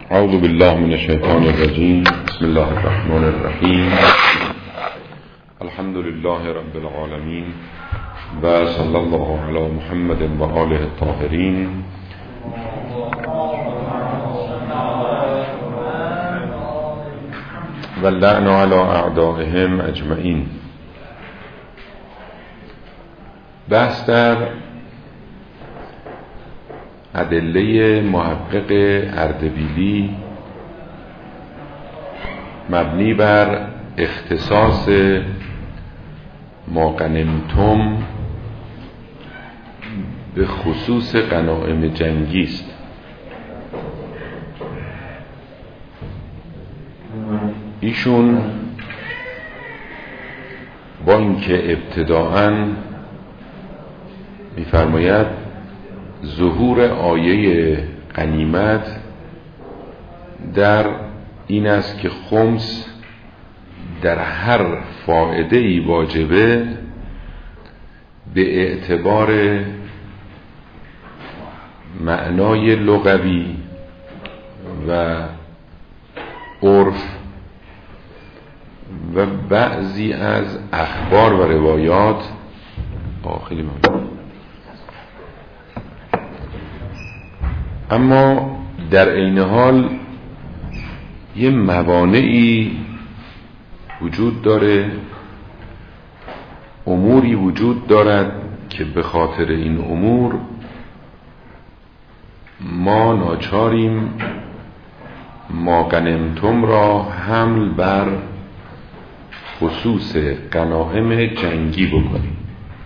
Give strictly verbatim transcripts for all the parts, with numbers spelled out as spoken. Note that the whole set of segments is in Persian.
اعوذ بالله من الشیطان الرجیم. بسم الله الرحمن الرحیم. الحمد لله رب العالمین و صلی الله علی محمد و آله الطاهرین. و اللعن علی اعدائهم اجمعین. بحث در ادله محقق اردبیلی مبنی بر اختصاص ما غنمتم به خصوص غنایم جنگی است. ایشون با اینکه ابتداءً می‌فرماید ظهور آیه غنیمت در این است که خمس در هر فائده‌ای واجبه به اعتبار معنای لغوی و عرف و بعضی از اخبار و روایات. خیلی ممنون. اما در عین حال یه موانعی وجود داره، اموری وجود دارد که به خاطر این امور ما ناچاریم ما غنمتم را حمل بر خصوص غنایم جنگی بکنیم.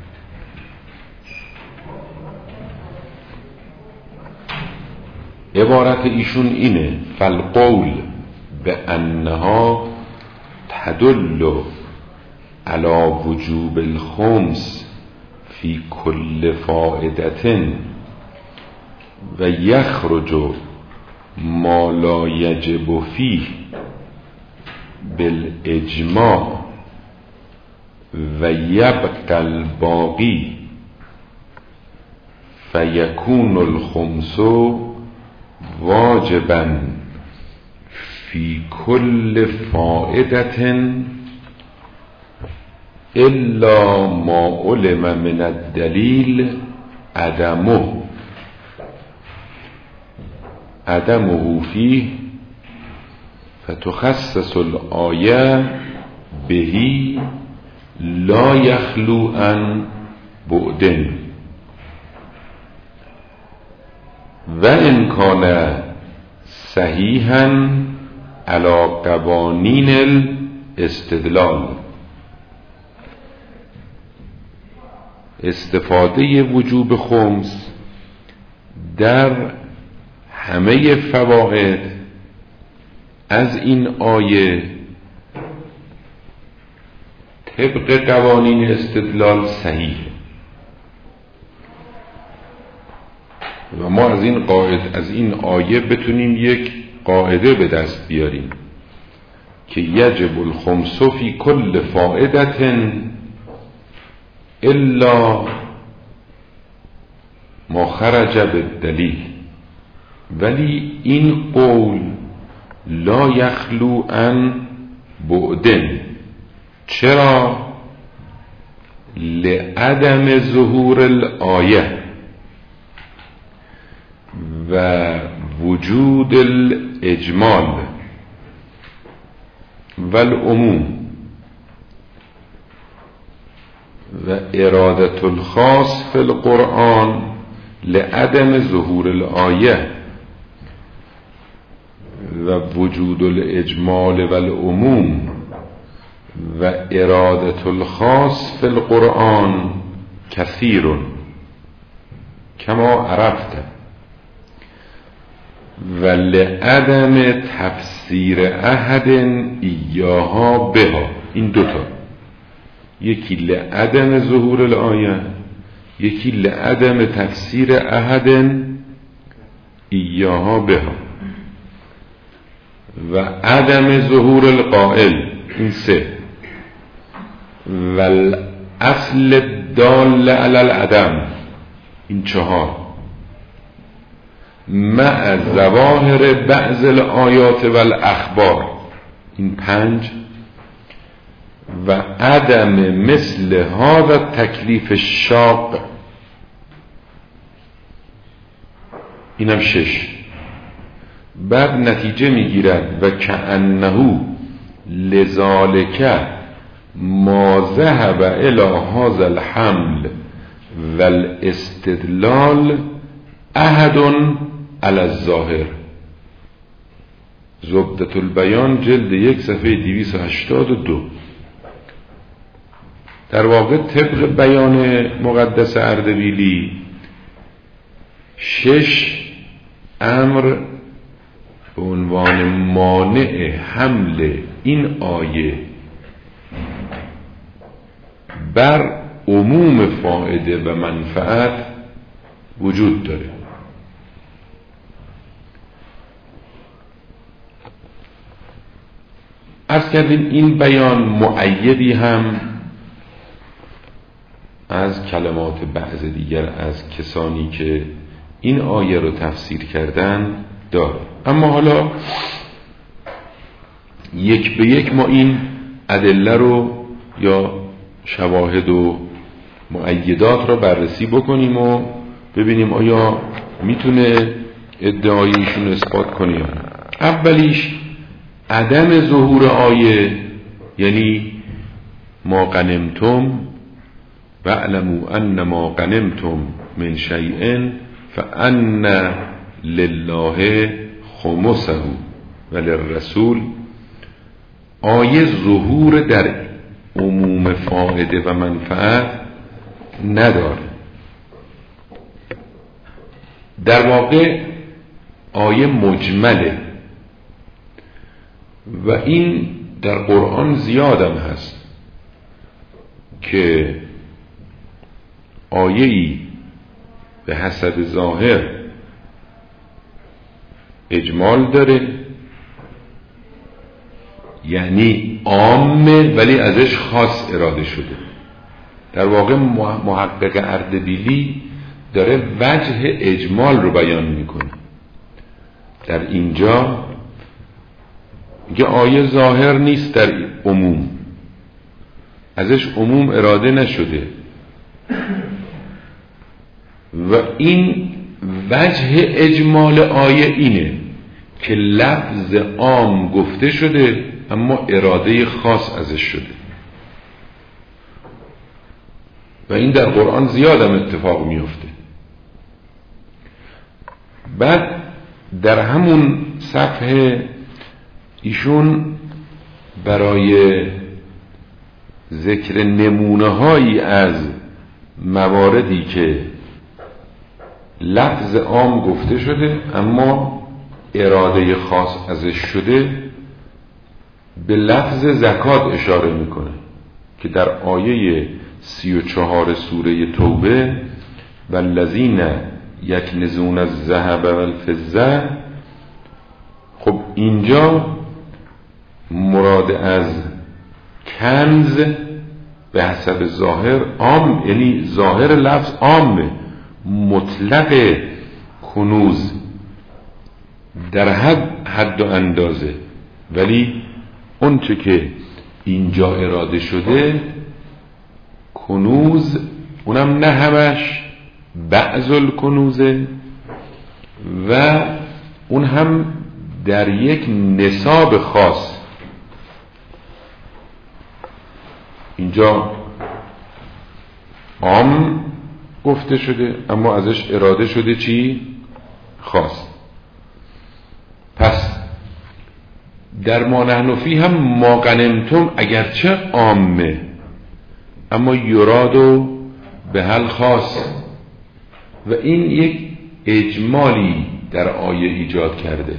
عبارت ایشون اینه: فالقول به انها تدل علی وجوب الخمس فی کل فائدة و یخرج ما لا یجب فیه بالاجماع و یبقى الباقی فیکون الخمس واجباً فی کل فائدة الا ما علم من الدلیل عدمه عدمه فیه فتخصص الآیه بهی لا یخلو عن بعد و ان کان صحیحا علی قوانین الاستدلال. استفاده وجوب خمس در همه فواید از این آیه طبق قوانین استدلال صحیح و ما از این قاعده از این آیه بتونیم یک قاعده به دست بیاریم که یجب الخمس فی کل فائدة الا ما خرج بالدلیل. ولی این قول لا یخلو عن بعد. چرا؟ لعدم ظهور الآیه و وجود الاجمال و العموم و ارادت الخاص فی القرآن لعدم ظهور الآیه و وجود الاجمال و العموم و ارادت الخاص فی القرآن کثیر کما عرفت و لعدم تفسیر احد ایاها بها. این دوتا، یکی لعدم ظهور الآیه، یکی لعدم تفسیر احد ایاها بها و عدم ظهور القائل. این سه. و الاصل دال علی العدم. این چهار. مع ظواهر بعض الآیات و الاخبار، این پنج، و عدم مثل هذا تکلیف الشاق، اینم شش. بعد نتیجه میگیرد و کأنه لذالک ما ذهب الی هذا الحمل و الاستدلال احد علی الظاهر. زبدة البیان جلد یک صفحه دویست و هشتاد و دو. در واقع طبق بیان مقدس اردبیلی شش امر به عنوان مانع حمل این آیه بر عموم فایده و منفعت وجود داره. عرض کردیم این بیان مؤیدی هم از کلمات بعض دیگر از کسانی که این آیه رو تفسیر کردن داره. اما حالا یک به یک ما این ادله رو یا شواهد و مؤیدات رو بررسی بکنیم و ببینیم آیا میتونه ادعای ایشون اثبات کنه یا نه. اولیش عدم ظهور آیه، یعنی ما غنمتم و اعلموا ان ما غنمتم من شیء فان لله خمسه و للرسول. آیه ظهور در عموم فائده و منفعت نداره. در واقع آیه مجمله و این در قرآن زیادم هست که آیه‌ای به حسب ظاهر اجمال داره، یعنی عامه ولی ازش خاص اراده شده. در واقع محقق اردبیلی داره وجه اجمال رو بیان میکنه. در اینجا میگه آیه ظاهر نیست در عموم، ازش عموم اراده نشده و این وجه اجمال آیه اینه که لفظ عام گفته شده اما اراده خاص ازش شده و این در قرآن زیادم اتفاق میفته. بعد در همون صفحه ایشون برای ذکر نمونه هایی از مواردی که لفظ عام گفته شده اما اراده خاص ازش شده به لفظ زکات اشاره میکنه که در آیه سی و چهار سوره توبه والذین یکنزون الذهب والفضه. خب اینجا مراد از کنز به حسب ظاهر عام، یعنی ظاهر لفظ عامه، مطلق کنوز در حد حد و اندازه، ولی اون چه که اینجا اراده شده کنوز، اونم نه همش، بعض الکنوزه و اون هم در یک نصاب خاص. اینجا عام گفته شده اما ازش اراده شده چی؟ خاص. پس در ما نحن فیه هم ما غنمتم اگرچه عامه اما یرادو به حل خاص و این یک اجمالی در آیه ایجاد کرده.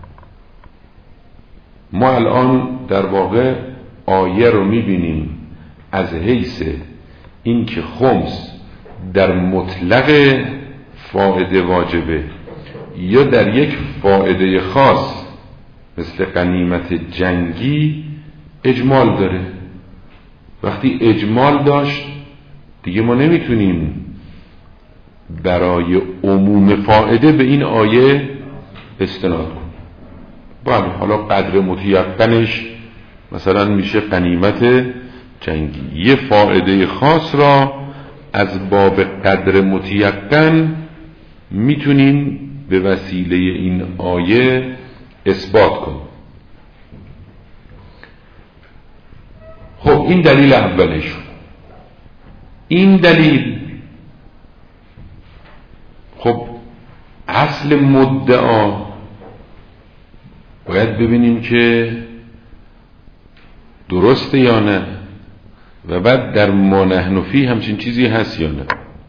ما الان در واقع آیه رو میبینیم از حیث این که خمس در مطلق فائده واجبه یا در یک فائده خاص مثل غنیمت جنگی اجمال داره. وقتی اجمال داشت دیگه ما نمیتونیم برای عموم فائده به این آیه استناد کن. بله، حالا قدر متیقنش مثلا میشه غنیمت جنگی. یه فائده خاص را از باب قدر متیقن میتونیم به وسیله این آیه اثبات کنیم. خب این دلیل اولش. این دلیل خب اصل مدعا باید ببینیم که درسته یا نه، و بعد در ما نحن فیه همچین چیزی هست یا نه.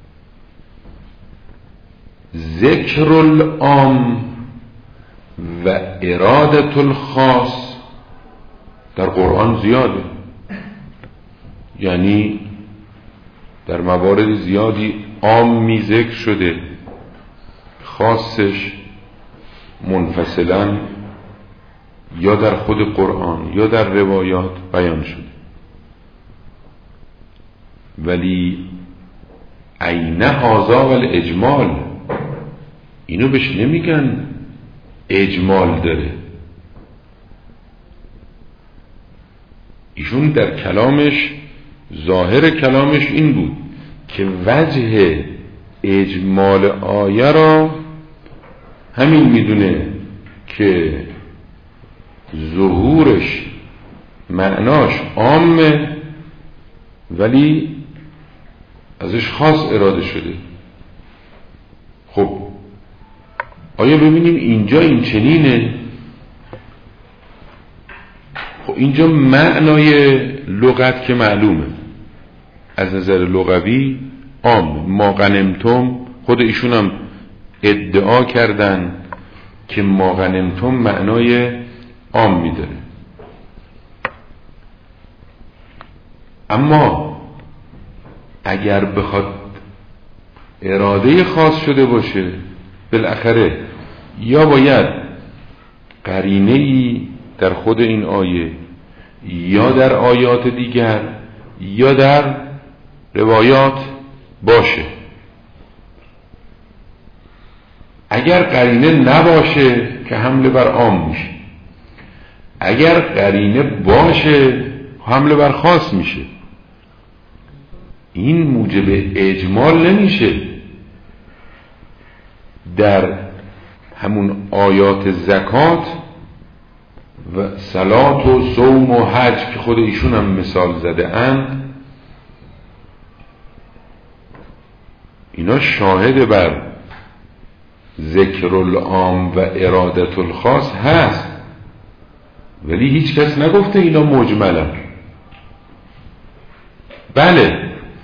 ذکر العام و ارادت الخاص در قرآن زیاده، یعنی در موارد زیادی عامی ذکر شده، خاصش منفصلا یا در خود قرآن یا در روایات بیان شده. ولی عین هذا والاجمال، اینو بهش نمیگن اجمال داره. ایشون در کلامش، ظاهر کلامش این بود که وجه اجمال آیه را همین میدونه که ظهورش معناش عامه ولی ازش خاص اراده شده. خب آیا ببینیم اینجا این چنینه؟ خب اینجا معنای لغت که معلومه، از نظر لغوی عام. ما غنمتم، خود ایشون هم ادعا کردن که ما غنمتم معنای عام میداره. اما اگر بخواد اراده خاص شده باشه، بالاخره یا باید قرینه‌ای در خود این آیه یا در آیات دیگر یا در روایات باشه. اگر قرینه نباشه که حمله بر عام میشه، اگر قرینه باشه حمله بر خاص میشه. این موجب اجمال نمیشه. در همون آیات زکات و صلات و صوم و حج که خود ایشون هم مثال زده اند، اینا شاهد بر ذکر العام و ارادت الخاص هست، ولی هیچ کس نگفته اینا مجملن. بله،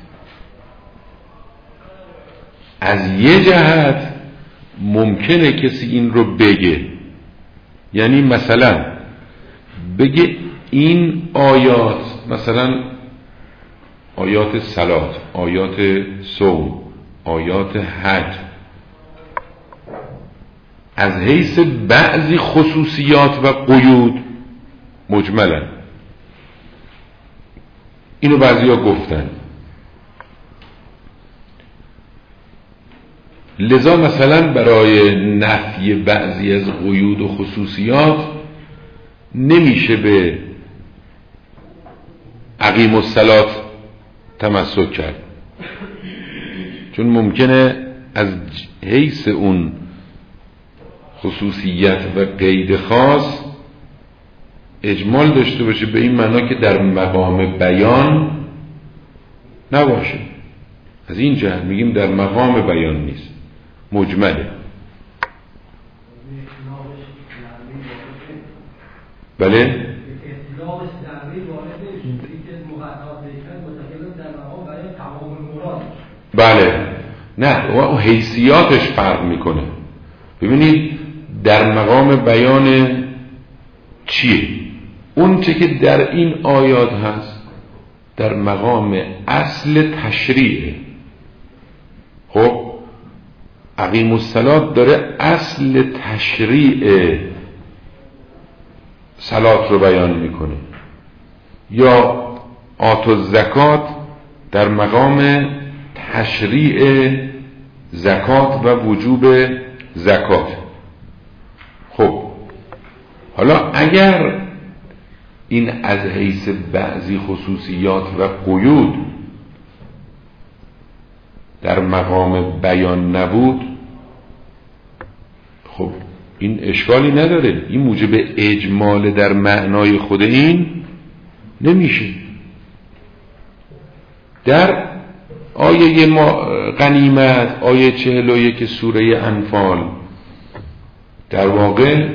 از یه جهت ممکنه کسی این رو بگه، یعنی مثلا بگه این آیات، مثلا آیات صلات، آیات صوم، آیات حج، از حیث بعضی خصوصیات و قیود مجملن. اینو بعضیا گفتن. لذا مثلا برای نفی بعضی از قیود و خصوصیات نمیشه به اقیم الصلات تمسک کرد، چون ممکنه از حیث اون خصوصیت و قید خاص اجمال داشته باشه، به این معنا که در مقام بیان نباشه. از این جهت میگیم در مقام بیان نیست، مجمله. بله بله نه، و حیثیاتش فرق میکنه. ببینید در مقام بیان چیه؟ اون چه که در این آیات هست در مقام اصل تشریعه. خب اقیم الصلات داره اصل تشریع صلات رو بیان میکنه، یا آت الزکات در مقام تشریع زکات و وجوب زکات. خب حالا اگر این از حیث بعضی خصوصیات و قیود در مقام بیان نبود، خب این اشکالی نداره، این موجب اجمال در معنای خود این نمیشه. در آیه ما غنیمت، آیه چهل و یک سوره انفال، در واقع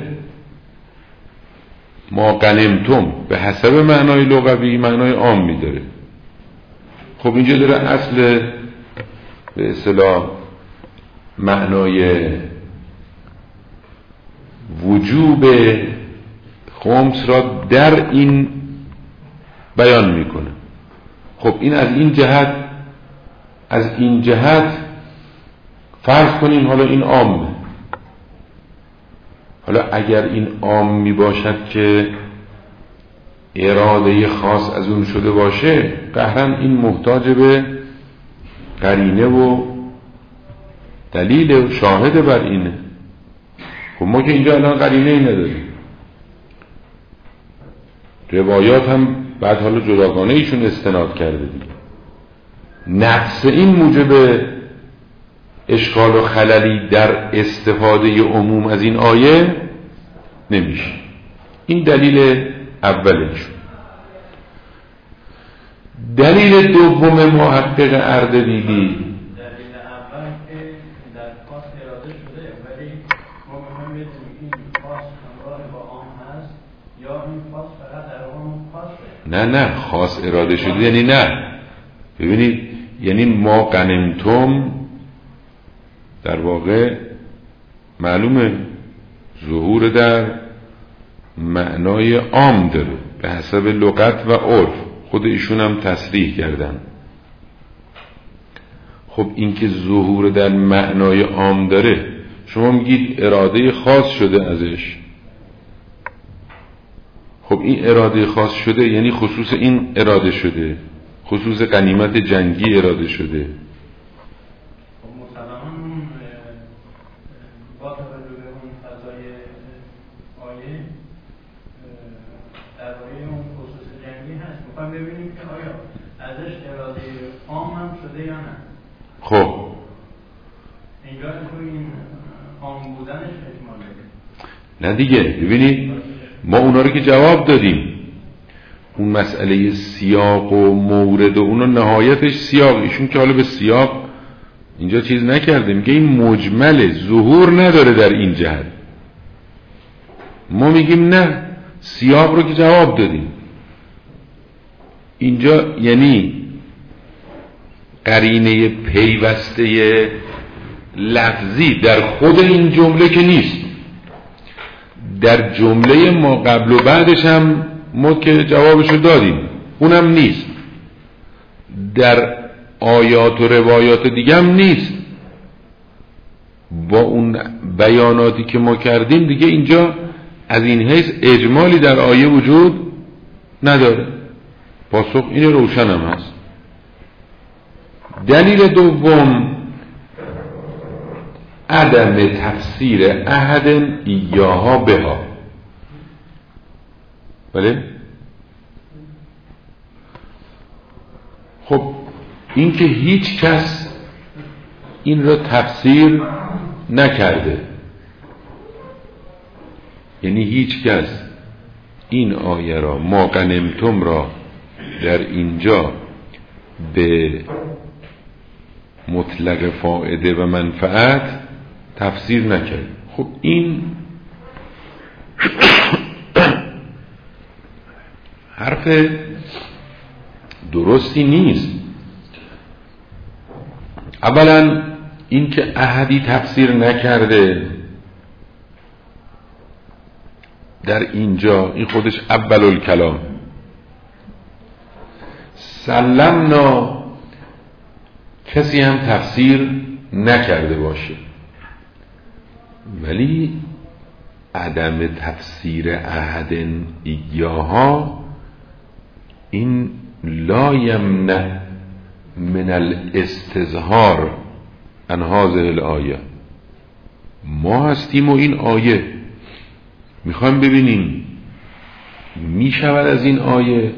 ما غنمتم به حسب معنای لغوی معنای عام میداره. خب اینجا داره اصل به اصطلاح معنای وجوب خمس را در این بیان میکنه. خب این از این جهت از این جهت فرض کنیم حالا این عامه. حالا اگر این عام می باشد که اراده خاص از اون شده باشه، قهرن این محتاج به قرینه و دلیل و شاهد بر اینه. خب ما که اینجا الان قرینه ای نداریم، روایات هم بعد حالا جداگانه ایشون استناد کرده دید. نقص این موجب اشکال و خللی در استفاده عموم از این آیه نمیشه. این دلیل اولشون. دلیل دوم محقق اردبیلی، دلیل اول که در خاص اراده شده، ولی ما میخوایم بدونیم این خاص همراه با عام هست یا این خاص فقط در عام خاصه. نه نه خاص اراده شده یعنی نه. ببینید یعنی ما غنمتم در واقع معلومه ظهور در معنای عام داره به حسب لغت و عرف، خود ایشون هم تصریح کردن. خب این که ظهور در معنای عام داره، شما میگید اراده خاص شده ازش. خب این اراده خاص شده یعنی خصوص این اراده شده، خصوص غنیمت جنگی اراده شده. خب اینجا تو این عام بودنش احتمال داره. نه دیگه، ببینید ما اونا رو که جواب دادیم، اون مسئله سیاق و مورد و اونا نهایتش سیاق، ایشون که حالا به سیاق اینجا چیز نکرده، میگه این مجمل ظهور نداره در این جهت. ما میگیم نه، سیاق رو که جواب دادیم. اینجا یعنی قرینه پیوسته لفظی در خود این جمله که نیست، در جمله ما قبل و بعدش هم ما که جوابشو دادیم اونم نیست، در آیات و روایات دیگه هم نیست. با اون بیاناتی که ما کردیم دیگه اینجا از این حیث اجمالی در آیه وجود نداره. پاسخ این روشن هم هست. دلیل دوم عدم تفسیر احد ایاها بها. بله؟ خب این که هیچ کس این را تفسیر نکرده، یعنی هیچ کس این آیه را ما غنمتم را در اینجا به مطلق فائده و منفعت تفسیر نکرد. خب این حرف درستی نیست. اولا این که احدی تفسیر نکرده در اینجا، این خودش اول الکلام. سلمنا کسی هم تفسیر نکرده باشه، ولی عدم تفسیر احد ایاها این لا یمنع من الاستظهار عن هذه الآیه. ما هستیم و این آیه میخوایم ببینیم میشود از این آیه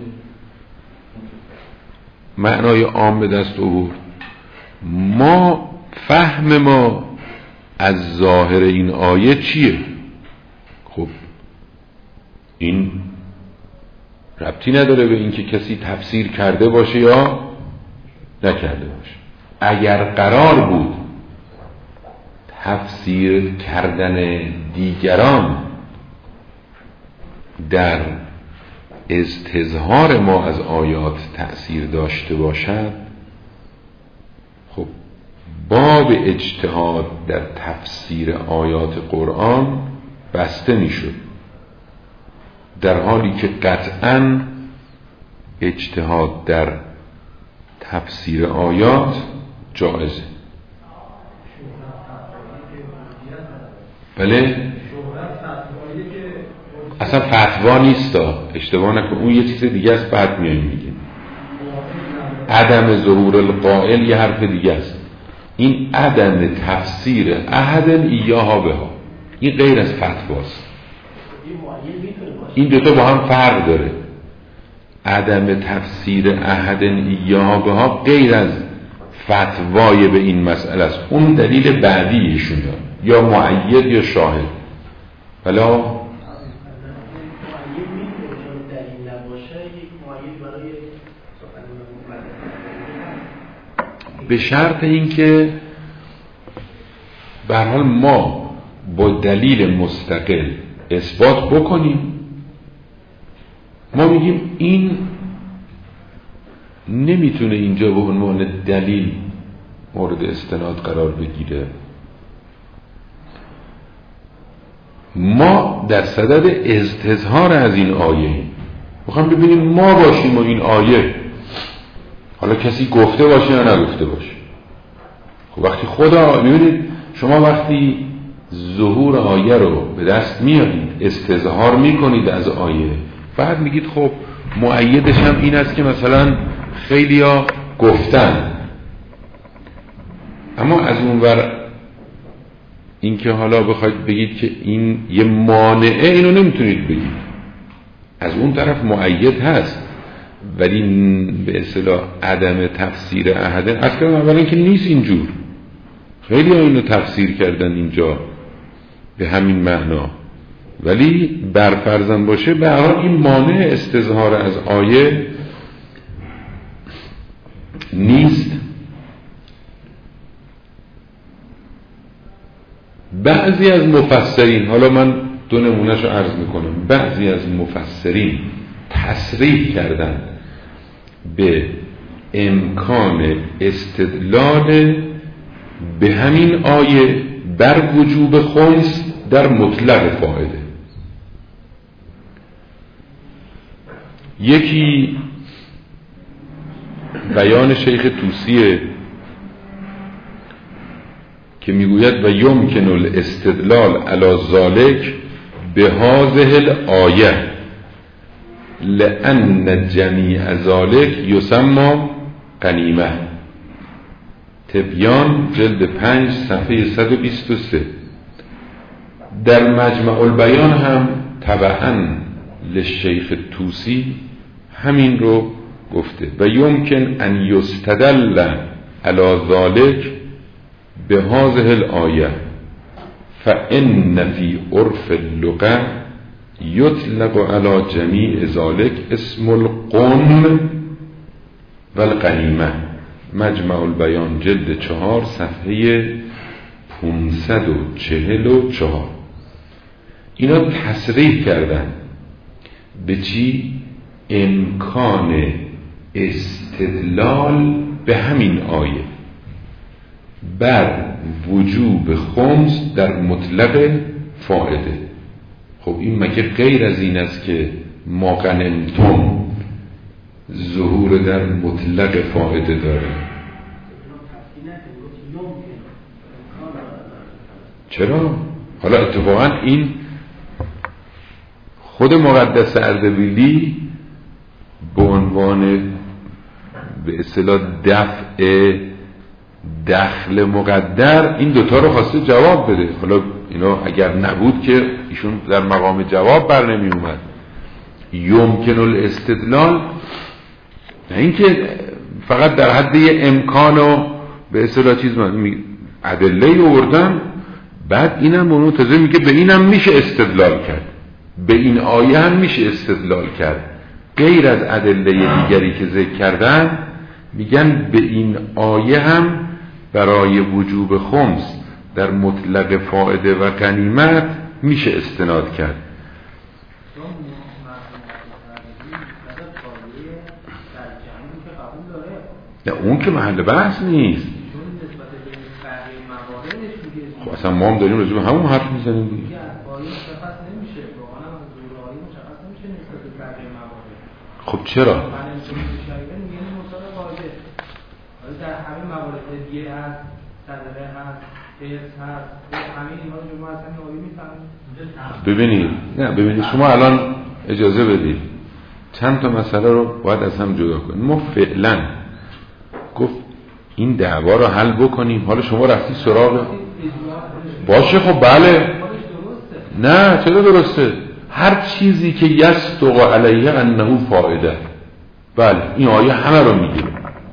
معنای عام به دست آورد. ما فهم ما از ظاهر این آیه چیه؟ خب این ربطی نداره به اینکه کسی تفسیر کرده باشه یا نکرده باشه. اگر قرار بود تفسیر کردن دیگران در استظهار ما از آیات تأثیر داشته باشد، خب باب اجتهاد در تفسیر آیات قرآن بسته میشد، در حالی که قطعاً اجتهاد در تفسیر آیات جایزه. بله اصلا فتوا نیست، اشتباه نکن، اون یه چیز دیگه است. بعد میایم میگیم عدم ظهور القائل یه حرف دیگه است. این عدم تفسیر احد ایاها بها این غیر از فتواست. این دوتا با هم فرق داره. عدم تفسیر احد ایاها بها غیر از فتوای به این مسئله است. اون دلیل بعدی ایشون یا مؤید یا شاهد. حالا به شرط اینکه به هر حال ما با دلیل مستقل اثبات بکنیم. ما میگیم این نمیتونه اینجا به عنوان دلیل مورد استناد قرار بگیره. ما در صدد استظهار از این آیه میخوام ببینیم ما باشیم و این آیه، حالا کسی گفته باشه یا نگفته باشه. خب وقتی خدا، میبینید شما وقتی ظهور آیه رو به دست میارید، استظهار میکنید از آیه، بعد میگید خب مؤیدش هم این است که مثلا خیلی ها گفتن، اما از اون ور این که حالا بخواید بگید که این یه مانعه، اینو نمیتونید بگید. از اون طرف مؤید هست ولی به اصطلاح عدم تفسیر احده اصلا اولا که نیست اینجور. خیلی ها اینو تفسیر کردن اینجا به همین معنا، ولی برفرضم باشه به هر حال این مانع استظهار از آیه نیست. بعضی از مفسرین، حالا من دو نمونهشو عرض میکنم، بعضی از مفسرین تصریح کردن به امکان استدلال به همین آیه بر وجوب خمس در مطلق فائده. یکی بیان شیخ طوسیه که میگوید و یمکن الاستدلال علی ذلک بهذه الآیه لأن جمیع ذلک یسمى غنیمه. تبیان جلد پنج صفحه صد و بیست و سه. در مجمع البیان هم تبعاً لشیخ طوسی همین رو گفته و یمکن ان یستدل علی ذلک بهذه الآیه فإن فی عرف اللغة یطلق علی جمیع ذلک اسم القن والغنیمه. مجمع البیان جلد چهار صفحه پانصد و چهل و چهار. اینا تصریح کردن به چی؟ امکان استدلال به همین آیه بر وجوب خمس در مطلق فائده. خب این مگه غیر از این است که ما غنمتم ظهور در مطلق فائده داره؟ چرا؟ حالا اتفاقا این خود مقدس اردبیلی به عنوان به اصطلاح دفع دخل مقدر این دوتا رو خواسته جواب بده. حالا اینا اگر نبود که ایشون در مقام جواب بر نمی اومد. یمکن الاستدلال، نه اینکه فقط در حد امکان و به اصطلاح چیز من ادله آوردن، بعد اینم منتظر میگه به اینم میشه استدلال کرد، به این آیه هم میشه استدلال کرد، غیر از ادله دیگری که ذکر کردن میگن به این آیه هم برای وجوب خمس در مطلق فائده و غنیمت میشه استناد کرد. نه اون که محل بحث نیست. خب اصلا ما هم داریم راجع به همون حرف میزنیم دیگه. خب چرا؟ در همین موارد دیگه هست، صدقه هست، حرص هست، همین اینا رو شما اصلا آیه میفهمید. ببینید، نه ببینید شما الان اجازه بدید چند تا مسئله رو باید از هم جدا کنیم. ما فعلا گفت این دعوا رو حل بکنیم، حالا شما رفتی سراغ باشه. خب بله، نه چرا درسته؟ هر چیزی که یصدق علیه انه فائده، بله این آیه همه رو میگه.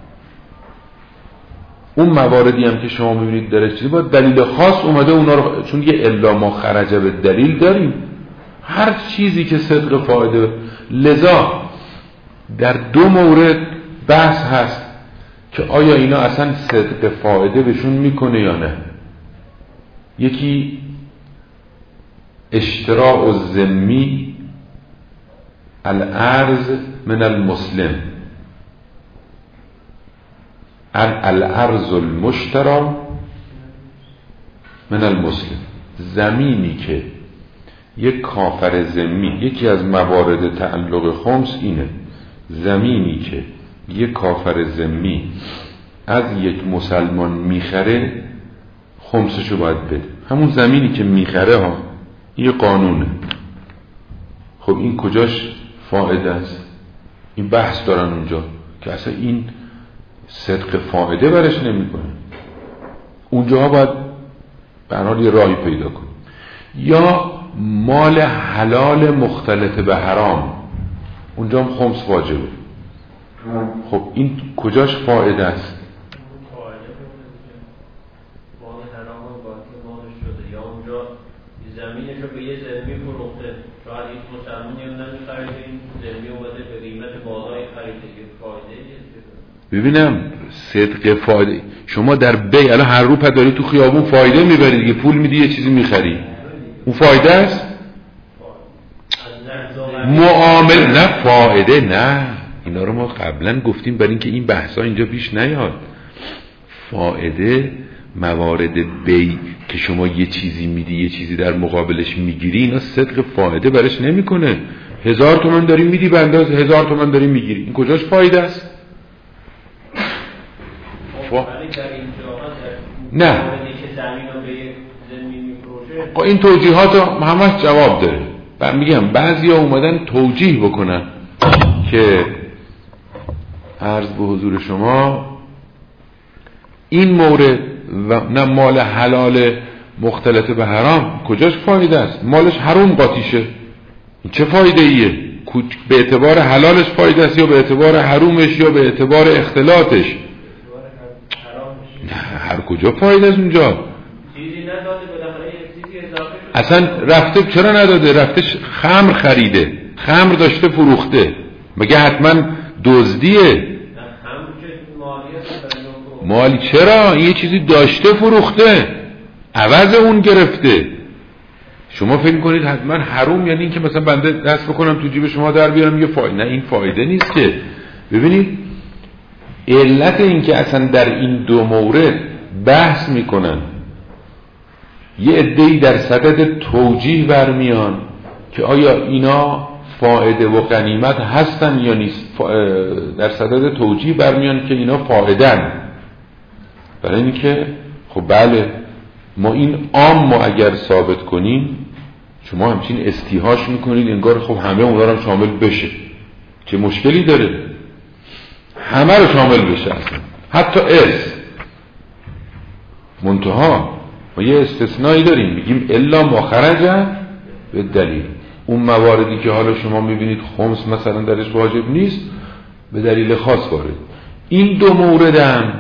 اون مواردی هم که شما میبینید داره چیزی با دلیل خاص اومده اونا رو، چون یه الا ما خرج به دلیل داریم، هر چیزی که صدق فایده. لذا در دو مورد بحث هست که آیا اینا اصلا صدق فایده بهشون میکنه یا نه. یکی اشتراء الذمی الارض من المسلم، الارض المشترى من المسلم، زمینی که یک کافر ذمی، یکی از موارد تعلق خمس اینه، زمینی که یک کافر ذمی از یک مسلمان میخره خمسشو باید بده. همون زمینی که میخره ها، این قانونه. خب این کجاش فائده است؟ این بحث دارن اونجا که اصلا این صدق فائده برش نمی کنه. اونجا باید به هر حال یه راهی پیدا کنه. یا مال حلال مختلط به حرام، اونجا هم خمس واجبه. خب این کجاش فائده است؟ مال حرام و باقی مالش شده، یا اونجا زمینش رو به یه ذمی فروخته، شاید هیچ مسلمانی هم نمی‌خرید، این ذمی اومده به قیمت بالای خریده، که فایده نیست. ببینم صدق فایده، شما در بی الان هر رو پداری تو خیابون فایده میبری دیگه، پول میدی یه چیزی میخری، اون فایده است؟ معامل نه فایده، نه اینا رو ما قبلا گفتیم برای اینکه این بحثا اینجا پیش نیاد. فایده موارد بی که شما یه چیزی میدی یه چیزی در مقابلش میگیری، اینا صدق فایده برش نمیکنه. هزار تومن داری میدی به انداز هزار تومن داری میگیری، این کجاش فایده است؟ فا... نه این توجیهات همش جواب داره. بعد میگم بعضی ها اومدن توجیه بکنن که عرض به حضور شما این مورد و نه مال حلال مختلط به حرام کجاش فایده است؟ مالش حرام قاطیشه، چه فایده ایه؟ به اعتبار حلالش فایده است یا به اعتبار حرومش یا به اعتبار اختلاطش؟ نه هر کجا فایده است اونجا. چیزی نداده بالاخره چیزی اضافه شده. اصلا رفته چرا نداده؟ رفته خمر خریده، خمر داشته فروخته، مگه حتما دزدیه؟ مالی چرا؟ یه چیزی داشته فروخته، عوض اون گرفته. شما فکر کنید حتما حروم یعنی این که مثلا بنده دست بکنم تو جیب شما در بیارم یه فایده؟ نه این فایده نیست که. ببینید علت این که اصلا در این دو مورد بحث میکنن، یه عده‌ای در صدد توجیه برمیان که آیا اینا فائده و غنیمت هستن یا نیست، در صدد توجیه برمیان که اینا فائدن. برای اینکه خب بله ما این عام ما اگر ثابت کنیم، شما همچین استیهاش میکنید انگار خب همه اونا رو شامل بشه، چه مشکلی داره؟ همه رو شامل بشه اصلا، حتی ارث. منتها ما یه استثنایی داریم، میگیم الا ما خرج به دلیل. اون مواردی که حالا شما میبینید خمس مثلا درش واجب نیست، به دلیل خاص وارد. این دو مورد هم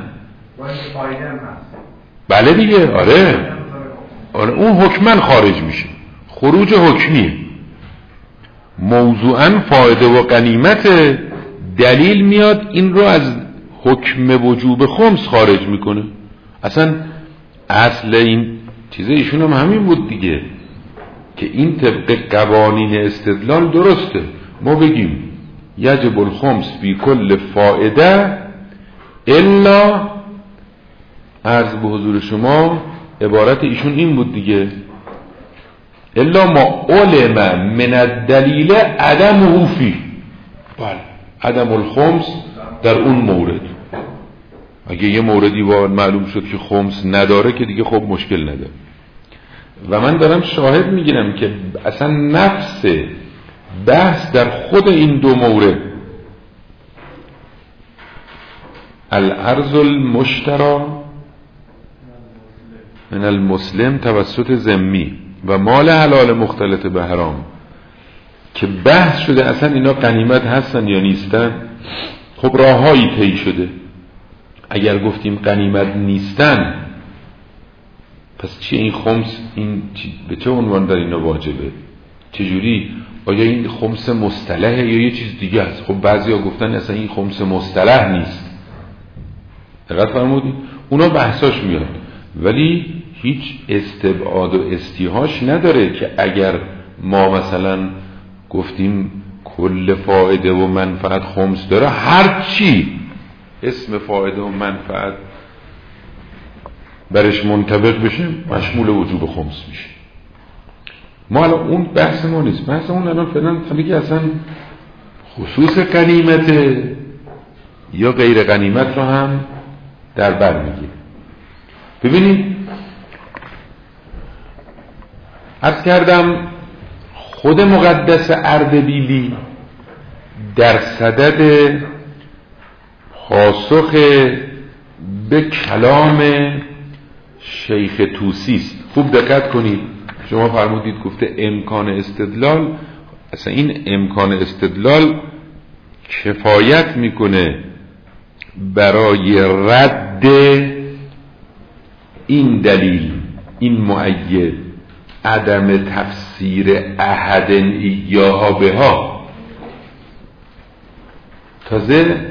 بله دیگه، آره آره اون حکمن خارج میشه، خروج حکمیه. موضوعاً فایده و غنیمت دلیل میاد این رو از حکم وجوب خمس خارج میکنه. اصلا اصل این چیزه ایشون هم همین بود دیگه، که این طبق قوانین استدلال درسته. ما بگیم یجب الخمس فی کل فائده الا، عرض به حضور شما عبارت ایشون این بود دیگه، الا ما علم من الدلیل عدم فی. بله عدم الخمس در اون مورد. اگه یه موردی وارد معلوم شد که خمس نداره که دیگه خب مشکل نداره. و من دارم شاهد میگیرم که اصلا نفس بحث در خود این دو مورد، الارض المشترى من المسلم توسط ذمی و مال حلال مختلط به حرام، که بحث شده اصلا اینا غنیمت هستن یا نیستن. خب راههایی طی شده. اگر گفتیم غنیمت نیستن پس چی این خمس، این به چه عنوان در اینا واجبه؟ چجوری؟ آیا این خمس مصطلحه یا یه چیز دیگه است؟ خب بعضی ها گفتن اصلا این خمس مصطلح نیست. دقت فرمودید؟ اونا بحثاش میاد، ولی هیچ استبعاد و استیهاش نداره که اگر ما مثلا گفتیم کل فایده و منفعت خمس داره، هر چی اسم فایده و منفعت برش منطبق بشه مشمول وجوب خمس میشه. ما الان اون بحث ما نیست، بحث اون الان فعلا که اصلا خصوص غنیمت یا غیر غنیمت رو هم در بر میگیره. ببینید عرض کردم خود مقدس اردبیلی در صدد پاسخ به کلام شیخ طوسی است. خوب دقت کنید، شما فرمودید گفته امکان استدلال، اصلا این امکان استدلال کفایت میکنه برای رد این دلیل، این مؤید، عدم تفسیر احد ایاها بها. تازه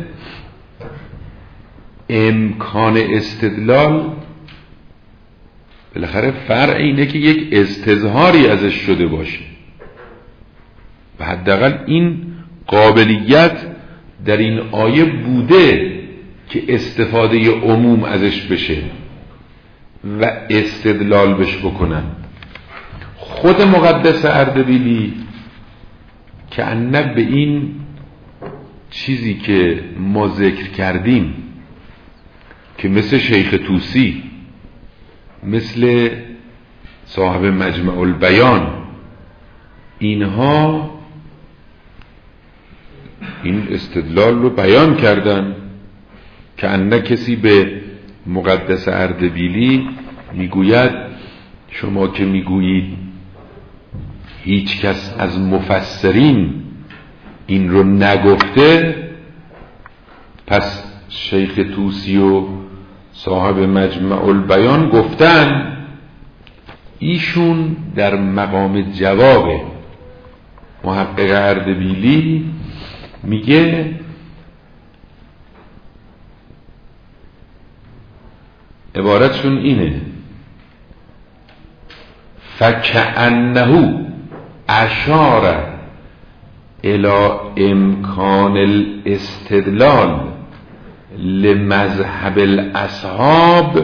امکان استدلال بالاخره فرع اینه که یک استظهاری ازش شده باشه و حداقل این قابلیت در این آیه بوده که استفاده عموم ازش بشه و استدلال بش بکنن. خود مقدس اردبیلی که انه به این چیزی که ما ذکر کردیم که مثل شیخ طوسی، مثل صاحب مجمع البیان، اینها این استدلال رو بیان کردن که انه کسی به مقدس اردبیلی میگوید شما که میگویید هیچ کس از مفسرین این رو نگفته، پس شیخ طوسی و صاحب مجمع البیان گفتن. ایشون در مقام جواب محقق اردبیلی میگه عبارتشون اینه: فکأنه اشار الى امکان الاستدلال لمذهب الاصحاب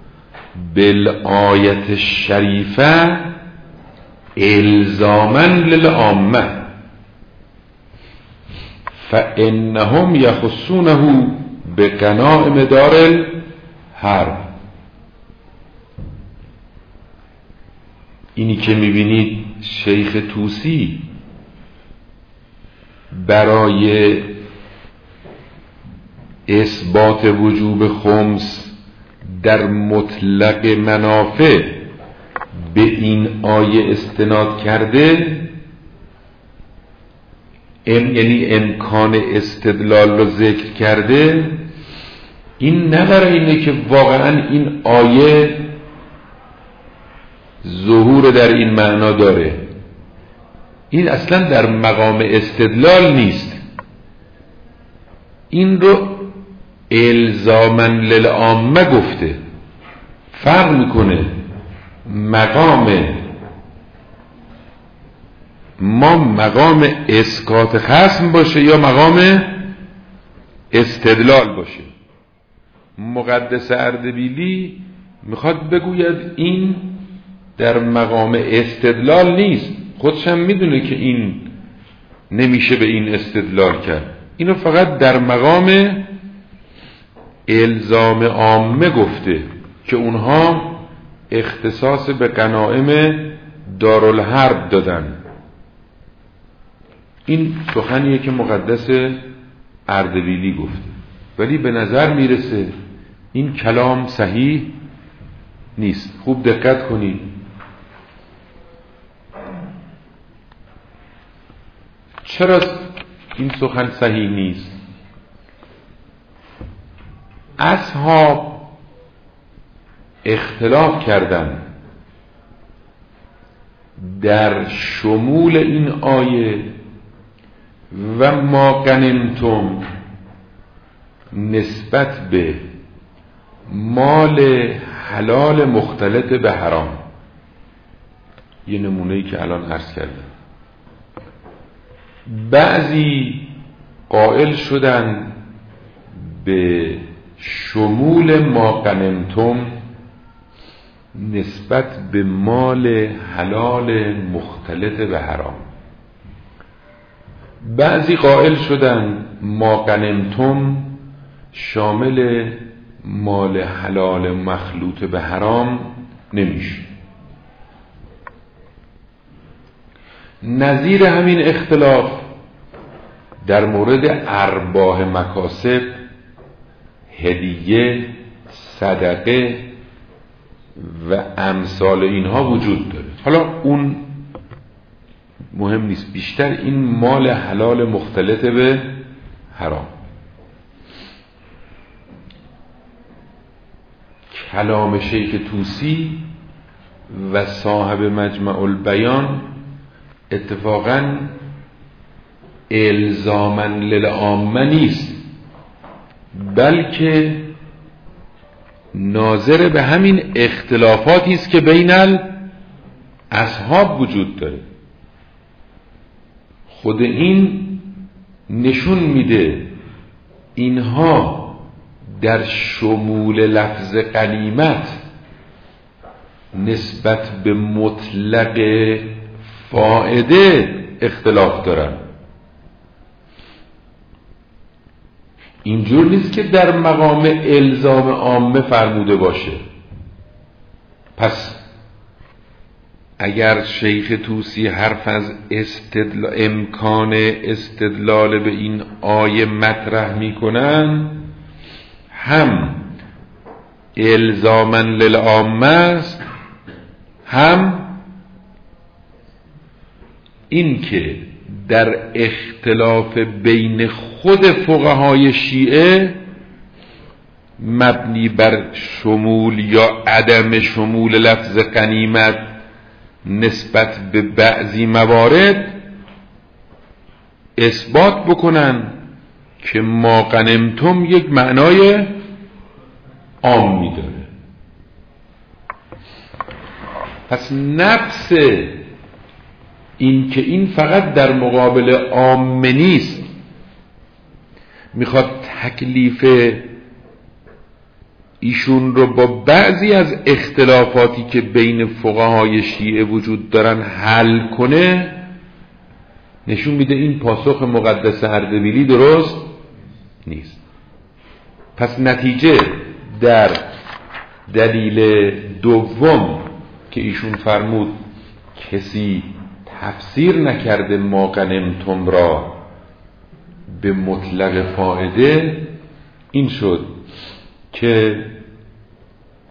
بالآیت الشریفه الزاما للعامه فانهم یخصونه بغنائم دار الحرب. اینی که میبینید شیخ طوسی برای اثبات وجوب خمس در مطلق منافع به این آیه استناد کرده، ام یعنی امکان استدلال رو ذکر کرده، این نه برای اینه که واقعا این آیه ظهور در این معنا داره، این اصلا در مقام استدلال نیست، این رو الزاماً للعامه گفته. فرق میکنه مقام ما مقام اسقاط خصم باشه یا مقام استدلال باشه. مقدس اردبیلی میخواد بگوید این در مقام استدلال نیست، خودش هم میدونه که این نمیشه به این استدلال کرد، اینو فقط در مقام الزام عامه گفته که اونها اختصاص به غنایم دارالحرب دادن. این سخنیه که مقدس اردبیلی گفته، ولی به نظر میرسه این کلام صحیح نیست. خوب دقت کنید، چرا این سخن صحیح نیست؟ اصحاب اختلاف کردند در شمول این آیه و ما غنمتم نسبت به مال حلال مختلط به حرام. یه نمونه‌ای که الان عرض کردم، بعضی قائل شدن به شمول ما غنمتم نسبت به مال حلال مختلط به حرام، بعضی قائل شدن ما غنمتم شامل مال حلال مخلوط به حرام نمیشه. نظیر همین اختلاف در مورد ارباح مکاسب، هدیه، صدقه و امثال اینها وجود داره. حالا اون مهم نیست، بیشتر این مال حلال مختلط به حرام. کلام شیخ طوسی و صاحب مجمع البیان اتفاقاً الزاماً للعامه نیست، بلکه ناظر به همین اختلافاتی است که بین اصحاب وجود داره. خود این نشون میده اینها در شمول لفظ غنیمت نسبت به مطلق فائده اختلاف دارن. اینجور نیست که در مقام الزام عامه فرموده باشه. پس اگر شیخ طوسی حرف از استدلال امکان استدلال به این آیه مطرح میکنن، هم الزاماً للعامه است، هم این که در اختلاف بین خود فقهای شیعه مبنی بر شمول یا عدم شمول لفظ غنیمت نسبت به بعضی موارد اثبات بکنن که ما غنمتم یک معنای عامی داره. پس نفس این که این فقط در مقابل عامه نیست، میخواد تکلیف ایشون رو با بعضی از اختلافاتی که بین فقهای شیعه وجود دارن حل کنه، نشون میده این پاسخ مقدس اردبیلی درست نیست. پس نتیجه در دلیل دوم که ایشون فرمود کسی تفسیر نکرده ما غنمتم را به مطلق فائده، این شد که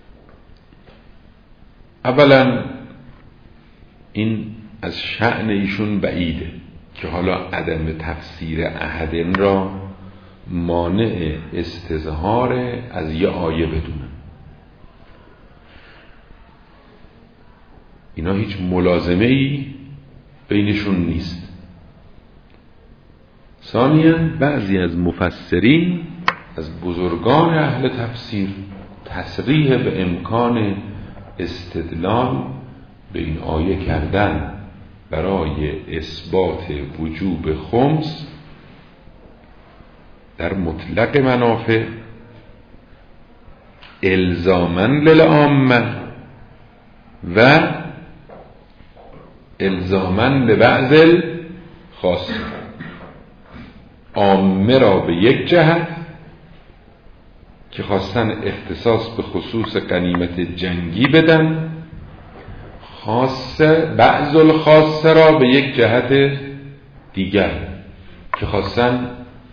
اولا این از شأن ایشون بعیده که حالا عدم تفسیر احد را مانع استظهار از یه آیه بدونن. اینا هیچ ملازمه ای بینشون نیست. ثانیاً بعضی از مفسرین از بزرگان اهل تفسیر تصریح به امکان استدلال به این آیه کردن برای اثبات وجوب خمس در مطلق منافع الزاماً للعامه و الزاماً لبعض الخاص، عامه را به یک جهت که خواستن اختصاص به خصوص غنیمت جنگی بدن، خاصه بعض الخاصه را به یک جهت دیگر که خواستن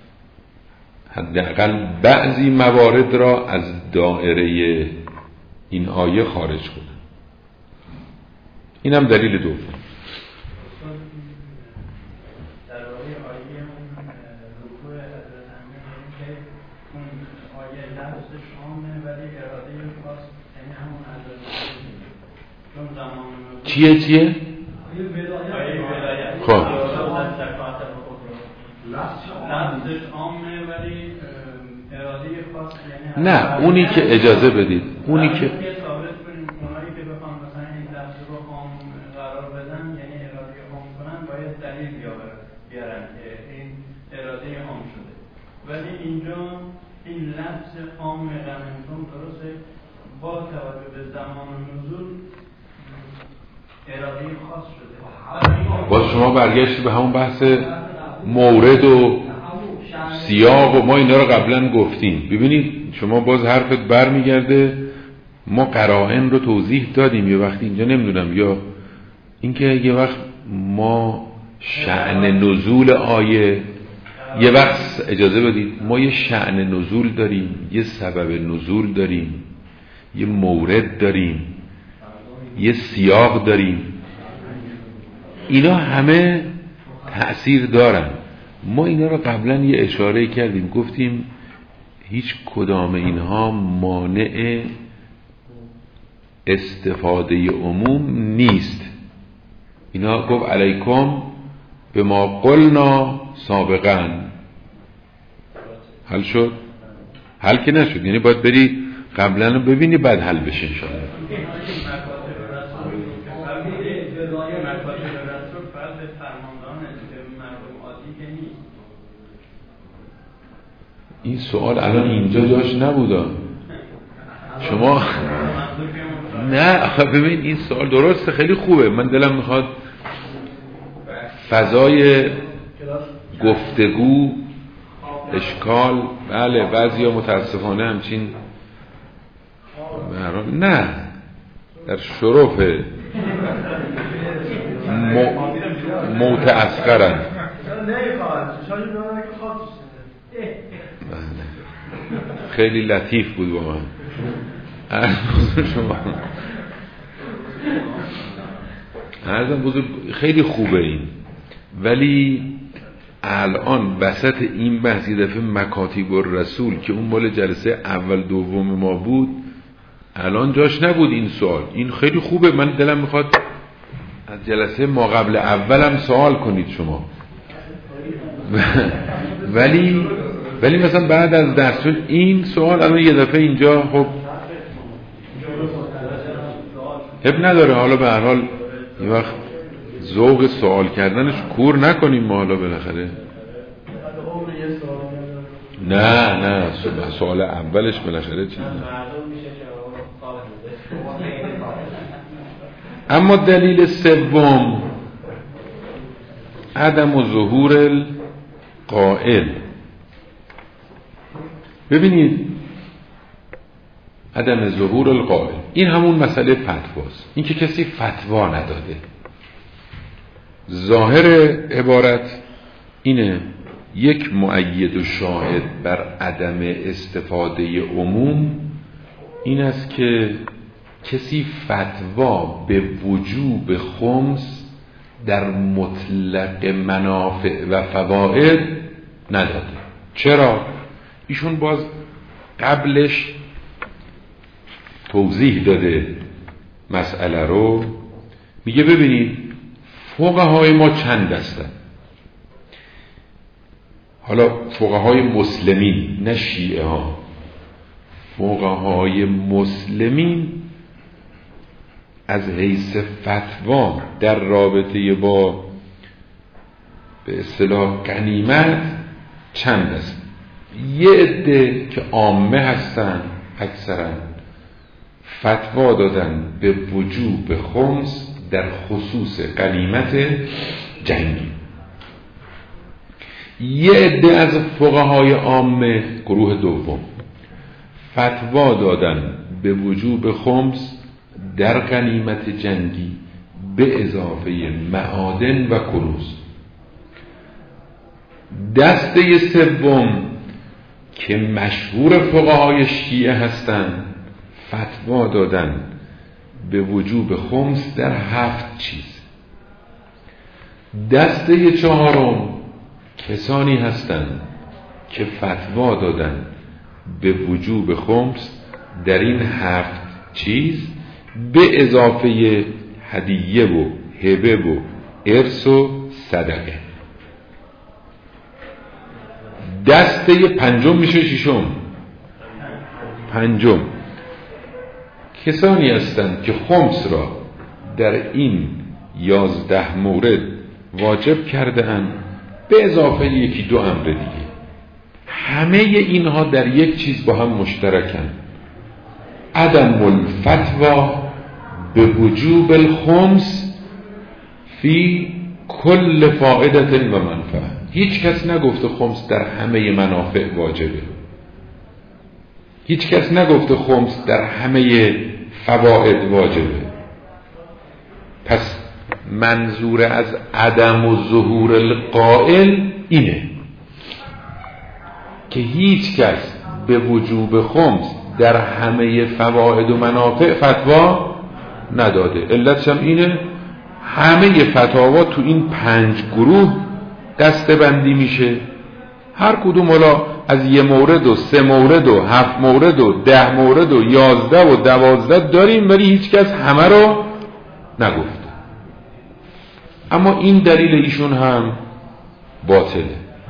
حداقل بعضی موارد را از دائره این آیه خارج کنن. این هم دلیل دوم. چیه چیه؟ خب نه، اونی که اجازه بدید، اونی که اونایی که بخوام مثلا این لفظ رو عام قرار بدن، یعنی اراده عام کنن، باید دلیل بیارن که این اراده عام شده. ولی اینجا این لفظ عام غنیمتون درسته با توجه به زمان نزول اراده خاص شده. باز شما برگشتی به همون بحث مورد و سیاق و ما اینا رو قبلا گفتیم. ببینید شما باز حرفت برمیگرده، ما قرائن رو توضیح دادیم یه وقتی اینجا، نمیدونم یا اینکه یه وقت ما شأن نزول آیه، یه وقت اجازه بدید ما یه شأن نزول داریم، یه سبب نزول داریم، یه مورد داریم، یه سیاق داریم، اینا همه تأثیر دارن. ما اینا رو قبلا یه اشاره کردیم، گفتیم هیچ کدام اینها مانع استفاده عموم نیست. اینا گفت علیکم به ما قلنا سابقا. حل شد؟ حل که نشد، یعنی باید بری قبلا رو ببینی بعد حل بشه انشاءالله. این سوال الان اینجا جاش نبوده. شما نه ببین این سوال درسته، خیلی خوبه، من دلم میخواد فضای گفتگو اشکال، بله بعضیا متاسفانه همچین نه در شرف موت اسقرن. خیلی لطیف بود با من. عرضم بزرگ خیلی خوبه این، ولی الان وسط این بحث یه دفعه مکاتیب الرسول که اون مال جلسه اول دوم ما بود الان جاش نبود این سوال. این خیلی خوبه، من دلم میخواد از جلسه ما قبل اولم سوال کنید شما. ولی ولی مثلا بعد از درس این سوال الان یه دفعه اینجا خب حب نداره. حالا به هر حال یه وقت ذوق سوال کردنش کور نکنیم ما حالا بالاخره. نه نه سوال اولش بالاخره چیز نه. اما دلیل سوم عدم ظهور القائل. ببینید عدم ظهور القائل این همون مسئله فتواست، این که کسی فتوا نداده. ظاهر عبارت اینه یک مؤید و شاهد بر عدم استفاده عموم این است که کسی فتوا به وجوب خمس در مطلق منافع و فواید نداده. چرا؟ ایشون باز قبلش توضیح داده مسئله رو. میگه ببینید فقهای ما چند هستن. حالا فقهای مسلمین، نه شیعه ها، فقهای مسلمین از حیث فتوا در رابطه با به اصطلاح غنیمت چند است. یه عده که عامه هستن اکثرا فتوا دادن به وجوب خمس در خصوص غنیمت جنگی. یه عده از فقهای عامه، گروه دوم، فتوا دادن به وجوب خمس در غنیمت جنگی به اضافه معادن و کنوز. دسته سوم که مشهور فقهای شیعه هستند فتوا دادن به وجوب خمس در هفت چیز. دسته چهارم کسانی هستند که فتوا دادن به وجوب خمس در این هفت چیز به اضافه هدیه و هبه و ارث و صدقه. دسته پنجم میشه ششم. پنجم کسانی هستند که خمس را در این یازده مورد واجب کرده اند به اضافه یکی دو امر دیگه. همه اینها در یک چیز با هم مشترکن: عدم الفتوا به وجوب الخمس فی کل فائدت و منفعه. هیچ کس نگفته خمس در همه منافع واجبه. هیچ کس نگفته خمس در همه فواید واجبه. پس منظور از عدم و ظهور القائل اینه که هیچ کس به وجوب خمس در همه فواید و منافع فتوا نداده. علتش هم اینه همه فتاوا تو این پنج گروه دسته بندی میشه. هر کدوم حالا از یه مورد و سه مورد و هفت مورد و ده مورد و یازده و دوازده داریم، ولی هیچ کس همه رو نگفته. اما این دلیل ایشون هم باطله.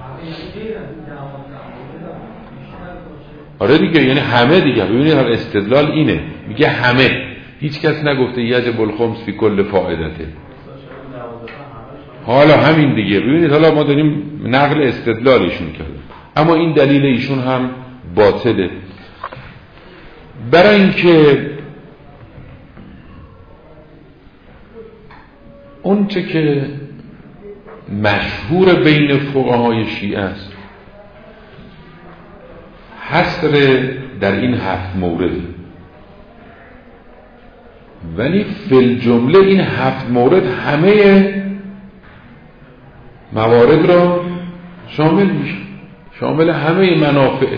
آره دیگه، یعنی همه دیگه. ببینید هر استدلال اینه، میگه همه، هیچ کس نگفته یجب الخمس فی کل فائدته. حالا همین دیگه. ببینید حالا ما داریم نقل استدلالشون کردیم، اما این دلیل ایشون هم باطله. برای اینکه اون چه که مشهور بین فقهای شیعه است حصر در این هفت مورد، ولی فی الجمله این هفت مورد همه موارد را شامل میشه، شامل همه منافع.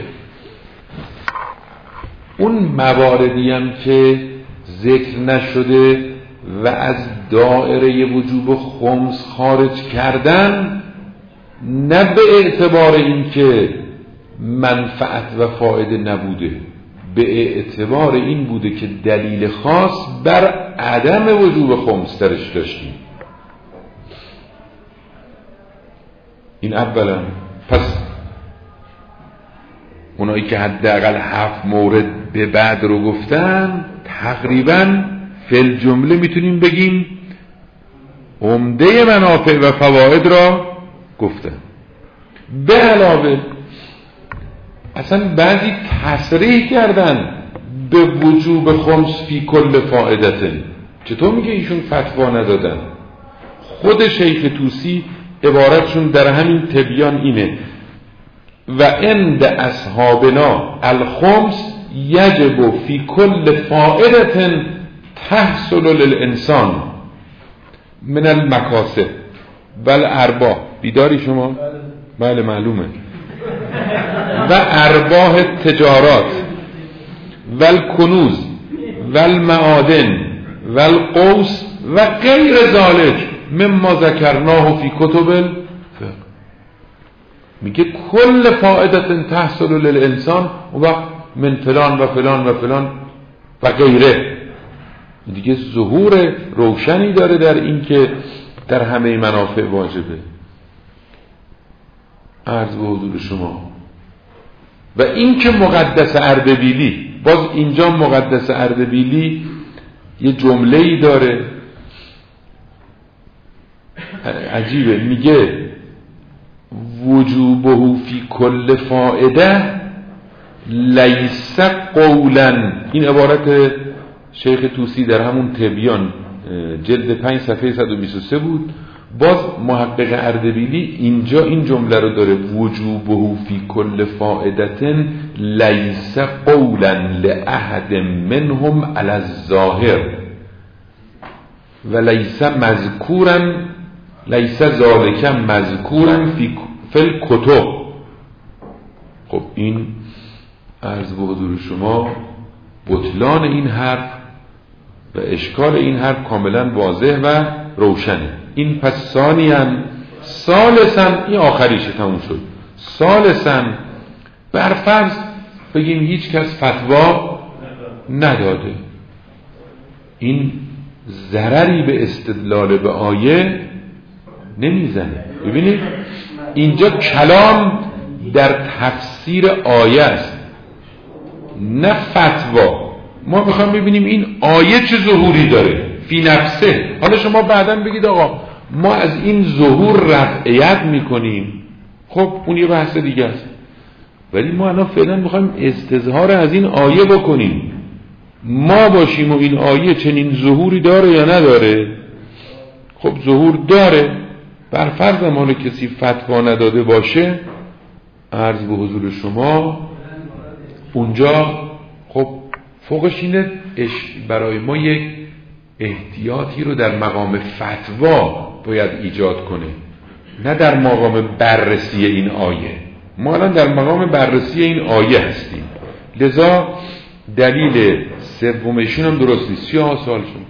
اون مواردی هم که ذکر نشده و از دائره وجوب خمس خارج کردن، نه به اعتبار این که منفعت و فایده نبوده، به اعتبار این بوده که دلیل خاص بر عدم وجوب خمس درش داشتیم. این اولا. پس اونایی که حداقل هفت مورد به بعد رو گفتن تقریبا فی الجمله میتونیم بگیم عمده منافع و فواید را گفتن. به علاوه اصلا بعضی تصریح کردن به وجوب خمس فی کل فائدت. چطور میگه ایشون فتوا ندادن؟ خود شیخ طوسی عبارتشون در همین تبیان اینه: و عند اصحابنا الخمس یجب فی کل فائدت تحصل للانسان من المکاسب والارباح. بیداری شما؟ بله معلومه. و ارباح تجارات والکنوز و المعادن و القوس و غیر ذالک مما ذکرناه فی کتب الفقه. میگه کل فائدت تحصل للانسان و من فلان و فلان و فلان و غیره. دیگه ظهور روشنی داره در این که در همه منافع واجبه. عرض به حضور شما و این که مقدس اردبیلی، باز اینجا مقدس اردبیلی یه جمله‌ای داره عجیبه، میگه وجوبه فی کل فائده لیس قولا. این عبارت شیخ طوسی در همون تبیان جلد پنج صفحه صد و بیست و سه بود. باز محقق اردبیلی اینجا این جمله رو داره، وجوبه فی کل فائدة لیس قولا لأحد منهم علی الظاهر و لیس مذکورا لیس ذالک مذکورا فی الکتب. خب این عرض به حضور شما بطلان این حرف و اشکال این حرف کاملا واضح و روشنه. این پس ثانیاً ثالثاً، این آخریشه تموم شد. ثالثاً برفرض بگیم هیچ کس فتوا نداده، این ضرری به استدلال به آیه نمیزنه. ببینید اینجا کلام در تفسیر آیه است نه فتوا. ما میخوام ببینیم این آیه چه ظهوری داره فی نفسه. حالا شما بعداً بگید آقا ما از این ظهور رفعیت میکنیم، خب اون یه بحث دیگه است، ولی ما الان فعلا میخوایم استظهار از این آیه بکنیم. ما باشیم و این آیه چنین ظهوری داره یا نداره؟ خب ظهور داره. بر فرض ما کسی فتوا نداده باشه، عرض به حضور شما اونجا خب فوقش اینه برای ما یک احتیاطی رو در مقام فتوا باید ایجاد کنه، نه در مقام بررسی این آیه. ما الان در مقام بررسی این آیه هستیم، لذا دلیل سومشون هم درست نیست. سی ها سال شد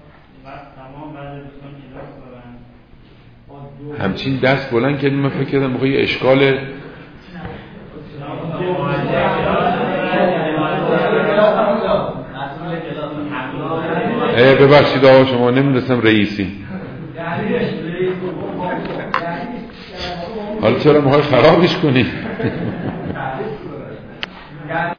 همچین دست بلند کردیم. من فکر کردم بخواه یه اشکال اه ببخشید آقا شما نمیدونستم رئیسی. حالا چرا میخوای خرابش کنی؟